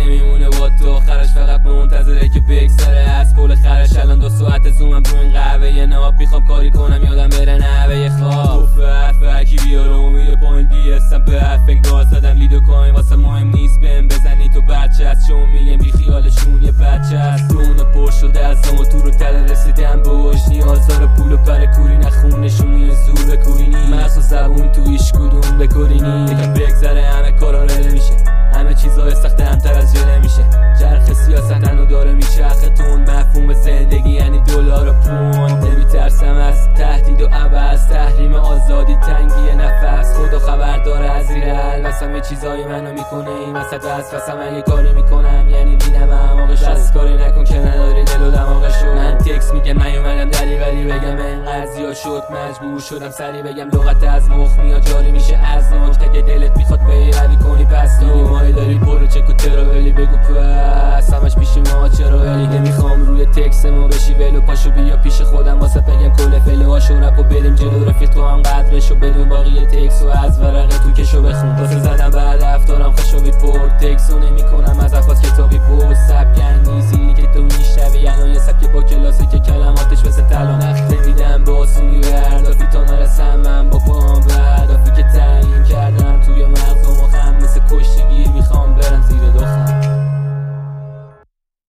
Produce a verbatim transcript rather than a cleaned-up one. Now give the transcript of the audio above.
نمیمونه با تو آخرش فقط منتظره که بگذره از پول خرش الان دو ساعت زومم رو این قهوه یه ناب میخوام کاری کنم یادم بره نوه خواب توفه هکی بیاره امید پایین بیستم به حرف انگار زدم لیدو کاین واسه مهم نیست بهم بزنی تو بچه هست چون میگم بی خیالشون یه بچه هست دونه پر شده از زم و تو رو تله رسیدم به اوش نیاز داره پول و پر کوری نخونشونی زور بکورینی مغز و زبون تو ایش کدوم بکورینی یکم بگذره همه کارا رله میشه همه چیزای سخت همتر از جله میشه چرخ سیاست هنو داره میچرختون مفهوم زندگی یعنی دلار و پوند نمیترسم از تهدید و عبث تحریم آزادی تنگی نفس خدا خبر داره از زیر الوسم یه چیزایی منو میکنه این وسط از فسم اگه کاری میکنم یعنی بینم اعماقشو بس کاری نکن که نداری دل و دماغشو من تکس میگم نیومدم دری ولی بگم این قضیه شد مجبور شدم سری بگم لغت از مخ میاد جاری میشه از نوک تگه دلت میخواد بیروی کنی پس تو مایی داری برو چک و تراولی بگو پس همش پیش ما چرا ولی نمیخوام روی تکس ما بشی ولو پاشو بیا پیش خودم واسه بگم کل فلوهاشو رپ و بریم جلو رفیق تو هم قدرشو بدون باقی تکس و از ورقه تو کشو بخون واسه زدم بعد افتارم خوشو بیپور تکسو نمیکنم از افاز کتابی پر سبگن نیزی که تو میشوی الان یه سبک با کلاسی که کلماتش مثل طلا نخته میدم به آسونی و اردافی تا